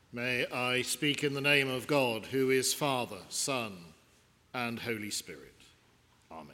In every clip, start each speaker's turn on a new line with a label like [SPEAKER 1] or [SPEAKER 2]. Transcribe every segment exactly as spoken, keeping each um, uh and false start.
[SPEAKER 1] May I speak in the name of God, who is Father, Son, and Holy Spirit. Amen.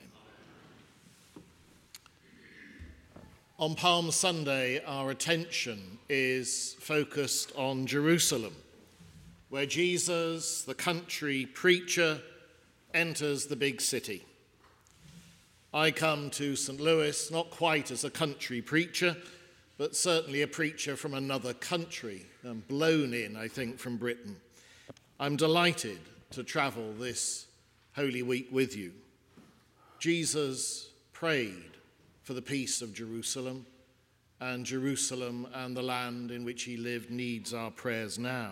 [SPEAKER 1] On Palm Sunday, our attention is focused on Jerusalem, where Jesus, the country preacher, enters the big city. I come to Saint Louis not quite as a country preacher, but certainly a preacher from another country, and blown in, I think, from Britain. I'm delighted to travel this Holy Week with you. Jesus prayed for the peace of Jerusalem, and Jerusalem and the land in which he lived needs our prayers now.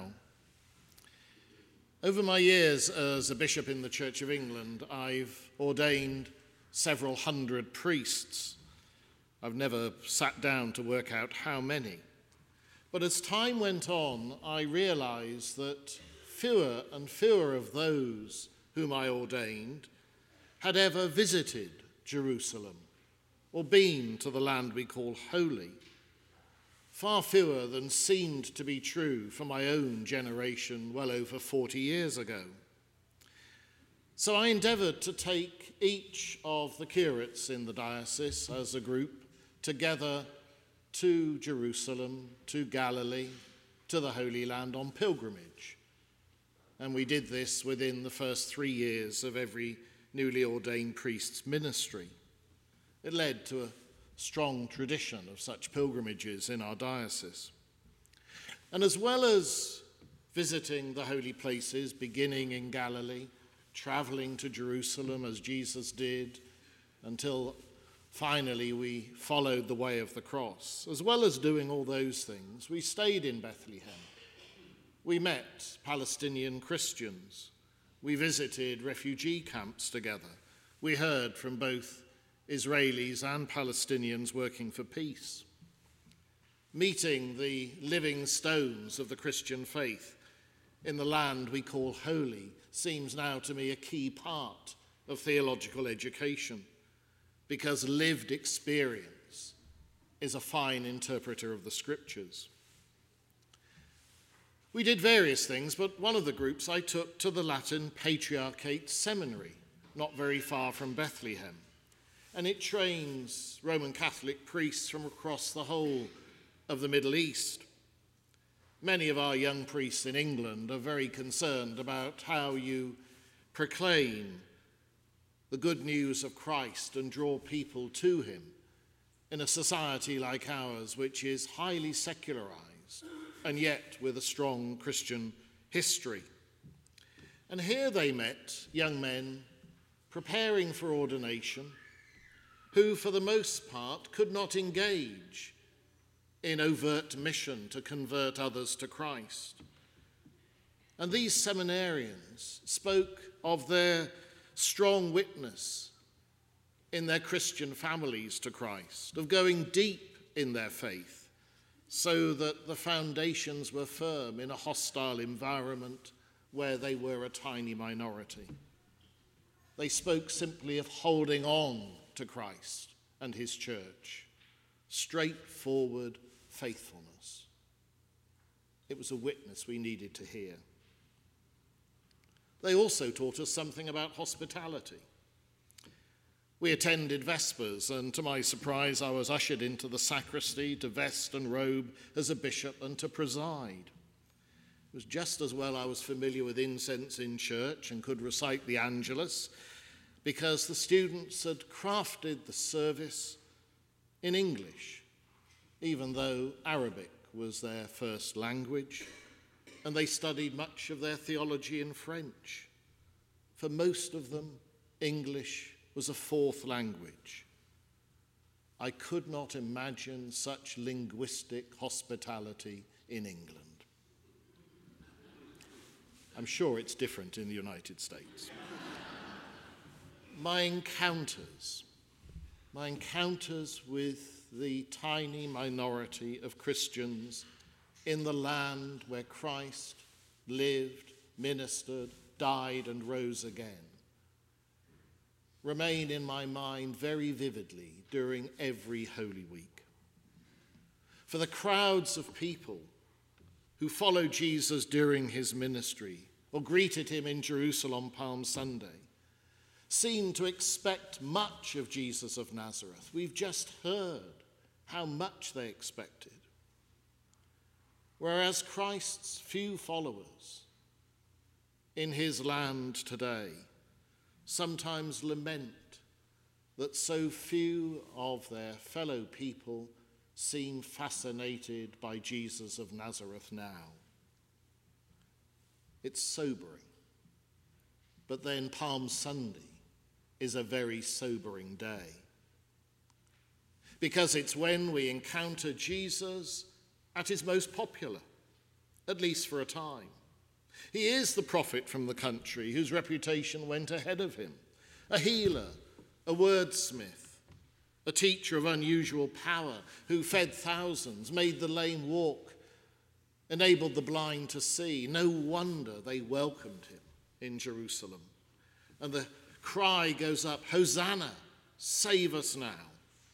[SPEAKER 1] Over my years as a bishop in the Church of England, I've ordained several hundred priests. I've never sat down to work out how many. But as time went on, I realized that fewer and fewer of those whom I ordained had ever visited Jerusalem or been to the land we call holy. Far fewer than seemed to be true for my own generation well over forty years ago. So I endeavored to take each of the curates in the diocese as a group together to Jerusalem, to Galilee, to the Holy Land on pilgrimage. And we did this within the first three years of every newly ordained priest's ministry. It led to a strong tradition of such pilgrimages in our diocese. And as well as visiting the holy places, beginning in Galilee, traveling to Jerusalem as Jesus did, until finally we followed the way of the cross. As well as doing all those things, we stayed in Bethlehem. We met Palestinian Christians. We visited refugee camps together. We heard from both Israelis and Palestinians working for peace. Meeting the living stones of the Christian faith in the land we call holy seems now to me a key part of theological education, because lived experience is a fine interpreter of the scriptures. We did various things, but one of the groups I took to the Latin Patriarchate Seminary, not very far from Bethlehem. And it trains Roman Catholic priests from across the whole of the Middle East. Many of our young priests in England are very concerned about how you proclaim the good news of Christ and draw people to him in a society like ours, which is highly secularized and yet with a strong Christian history. And here they met young men preparing for ordination who, for the most part, could not engage in overt mission to convert others to Christ. And these seminarians spoke of their strong witness in their Christian families to Christ, of going deep in their faith so that the foundations were firm in a hostile environment where they were a tiny minority. They spoke simply of holding on to Christ and his church, straightforward faithfulness. It was a witness we needed to hear. They also taught us something about hospitality. We attended Vespers, and to my surprise, I was ushered into the sacristy to vest and robe as a bishop and to preside. It was just as well I was familiar with incense in church and could recite the Angelus, because the students had crafted the service in English, even though Arabic was their first language, and they studied much of their theology in French. For most of them, English was a fourth language. I could not imagine such linguistic hospitality in England. I'm sure it's different in the United States. My encounters, my encounters with the tiny minority of Christians in the land where Christ lived, ministered, died, and rose again, remain in my mind very vividly during every Holy Week. For the crowds of people who who followed Jesus during his ministry or greeted him in Jerusalem on Palm Sunday seemed to expect much of Jesus of Nazareth. We've just heard how much they expected. Whereas Christ's few followers in his land today sometimes lament that so few of their fellow people seem fascinated by Jesus of Nazareth now. It's sobering. But then Palm Sunday is a very sobering day, because it's when we encounter Jesus at his most popular, at least for a time. He is the prophet from the country whose reputation went ahead of him, a healer, a wordsmith, a teacher of unusual power who fed thousands, made the lame walk, enabled the blind to see. No wonder they welcomed him in Jerusalem. And the cry goes up, "Hosanna, save us now."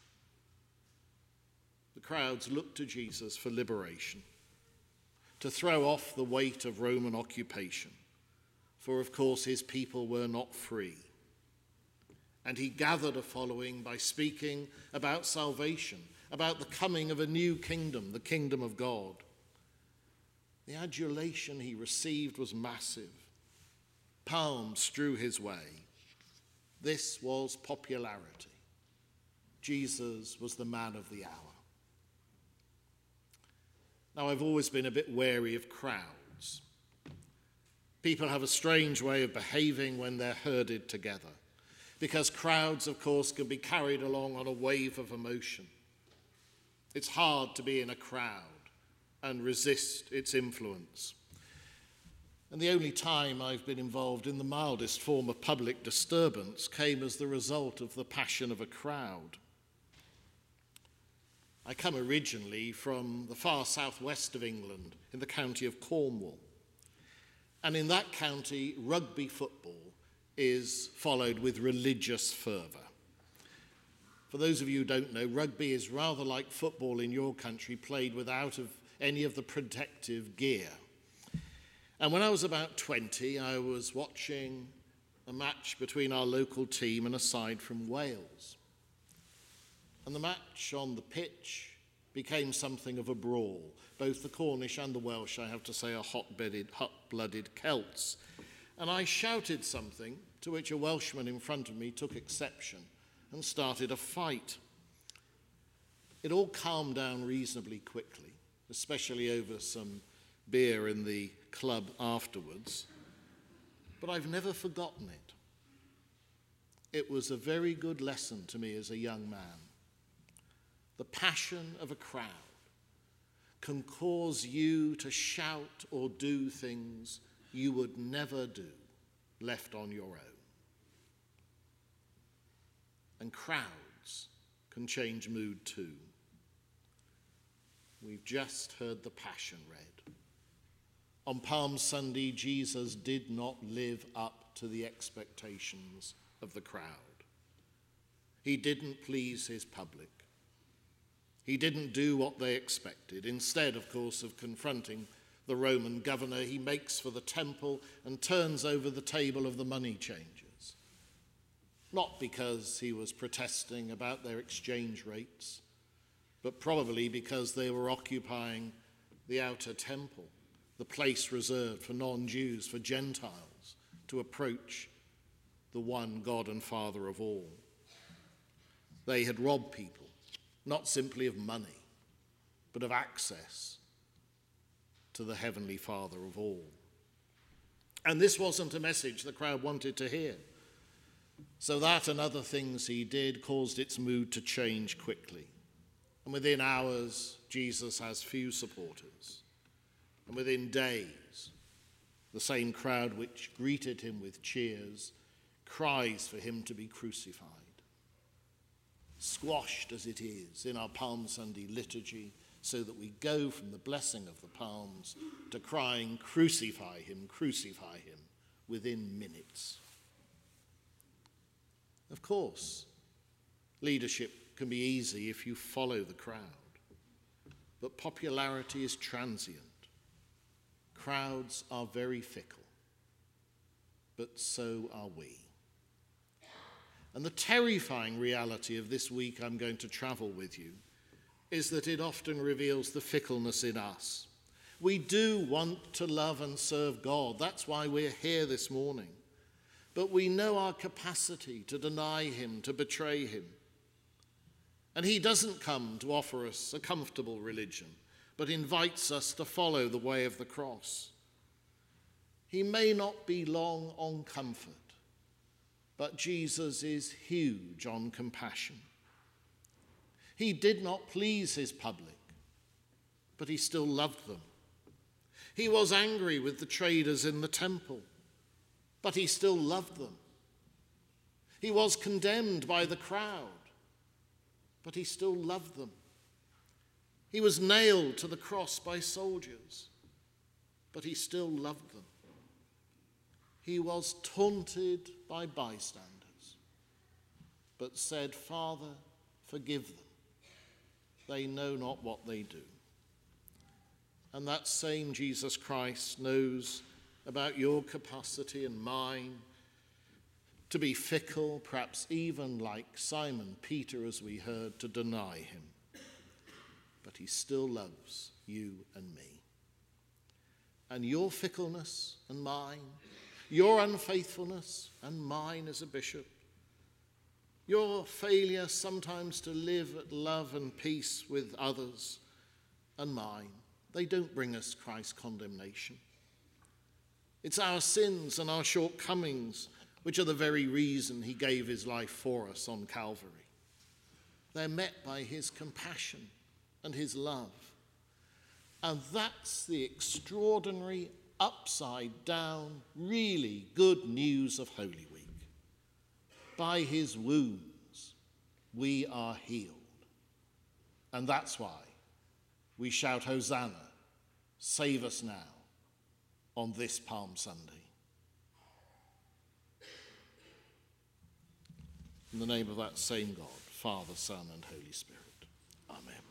[SPEAKER 1] The crowds look to Jesus for liberation, to throw off the weight of Roman occupation, for of course his people were not free. And he gathered a following by speaking about salvation, about the coming of a new kingdom, the kingdom of God. The adulation he received was massive. Palms strew his way. This was popularity. Jesus was the man of the hour. Now, I've always been a bit wary of crowds. People have a strange way of behaving when they're herded together, because crowds, of course, can be carried along on a wave of emotion. It's hard to be in a crowd and resist its influence. And the only time I've been involved in the mildest form of public disturbance came as the result of the passion of a crowd. I come originally from the far southwest of England, in the county of Cornwall. And in that county, rugby football is followed with religious fervour. For those of you who don't know, rugby is rather like football in your country, played without of any of the protective gear. And when I was about twenty, I was watching a match between our local team and a side from Wales. And the match on the pitch became something of a brawl. Both the Cornish and the Welsh, I have to say, are hot-blooded, hot-blooded Celts. And I shouted something to which a Welshman in front of me took exception and started a fight. It all calmed down reasonably quickly, especially over some beer in the club afterwards. But I've never forgotten it. It was a very good lesson to me as a young man. The passion of a crowd can cause you to shout or do things you would never do left on your own. And crowds can change mood too. We've just heard the Passion read. On Palm Sunday, Jesus did not live up to the expectations of the crowd. He didn't please his public. He didn't do what they expected. Instead, of course, of confronting the Roman governor, he makes for the temple and turns over the table of the money changers. Not because he was protesting about their exchange rates, but probably because they were occupying the outer temple, the place reserved for non-Jews, for Gentiles, to approach the one God and Father of all. They had robbed people, not simply of money, but of access to the Heavenly Father of all. And this wasn't a message the crowd wanted to hear. So that and other things he did caused its mood to change quickly. And within hours, Jesus has few supporters. And within days, the same crowd which greeted him with cheers cries for him to be crucified. Squashed as it is in our Palm Sunday liturgy, so that we go from the blessing of the palms to crying, "Crucify him, crucify him," within minutes. Of course, leadership can be easy if you follow the crowd, but popularity is transient. Crowds are very fickle, but so are we. And the terrifying reality of this week I'm going to travel with you is that it often reveals the fickleness in us. We do want to love and serve God. That's why we're here this morning. But we know our capacity to deny him, to betray him. And he doesn't come to offer us a comfortable religion, but invites us to follow the way of the cross. He may not be long on comfort, but Jesus is huge on compassion. He did not please his public, but he still loved them. He was angry with the traders in the temple, but he still loved them. He was condemned by the crowd, but he still loved them. He was nailed to the cross by soldiers, but he still loved them. He was taunted by bystanders, but said, "Father, forgive them. They know not what they do." And that same Jesus Christ knows about your capacity and mine to be fickle, perhaps even like Simon Peter, as we heard, to deny him. But he still loves you and me. And your fickleness and mine, your unfaithfulness and mine as a bishop, your failure sometimes to live at love and peace with others and mine, they don't bring us Christ's condemnation. It's our sins and our shortcomings which are the very reason he gave his life for us on Calvary. They're met by his compassion and his love. And that's the extraordinary, upside down, really good news of Holy Week. By his wounds, we are healed. And that's why we shout Hosanna, save us now, on this Palm Sunday. In the name of that same God, Father, Son, and Holy Spirit. Amen.